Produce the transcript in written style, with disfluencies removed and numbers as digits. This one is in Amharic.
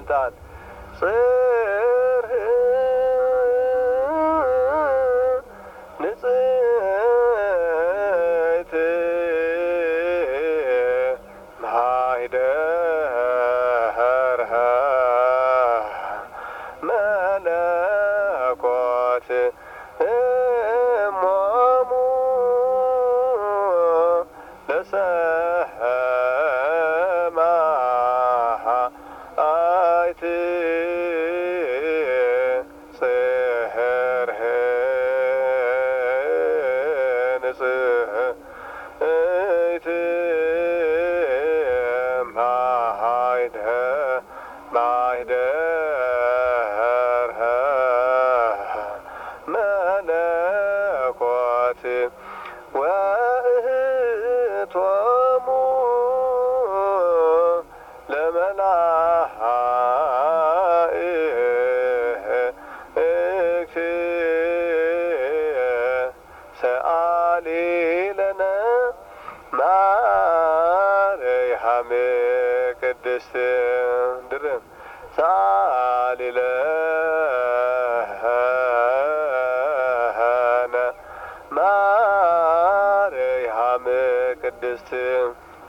ስልጣን ጽርህ ንጽሕት ማኅደርሃ መለኮት እሞሙ ለሰማዕት ጽርህ ንጽሕት ማኅደርሃ መለኮት ወእህቶሙ ለመላእክት ሰአሊ ለነ ማርያም ቅድስት ድርም ሰአሊ ለነ ማርያም ቅድስት